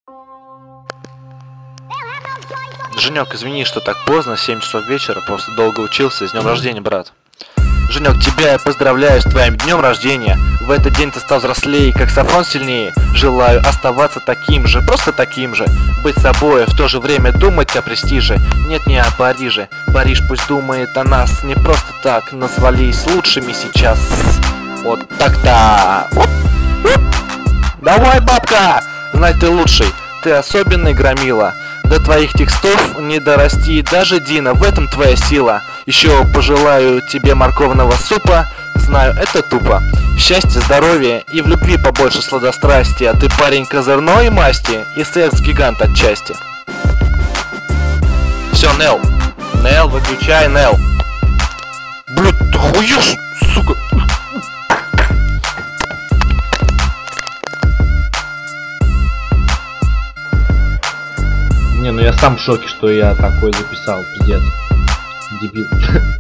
Женек, извини, что так поздно, 7 часов вечера, просто долго учился. С днем рождения, брат. Женек, тебя я поздравляю с твоим днем рождения. В этот день ты стал взрослее, как Сафрон сильнее. Желаю оставаться таким же, просто таким же. Быть собой, в то же время думать о престиже. Нет, не о Париже. Париж пусть думает о нас не просто так. Назвались лучшими сейчас. Вот так-то. Давай, бабка! Знать ты лучший, ты особенный громила. До твоих текстов не дорасти даже Дина, в этом твоя сила. Еще пожелаю тебе морковного супа. Знаю, это тупо. Счастья, здоровья и в любви побольше сладострастия. Ты парень козырной масти и секс-гигант отчасти. Все, Нел. Нел, выключай, Нел. Блядь, ты хуешь, сука. Не, ну я сам в шоке, что я такой записал, пиздец. Дебил.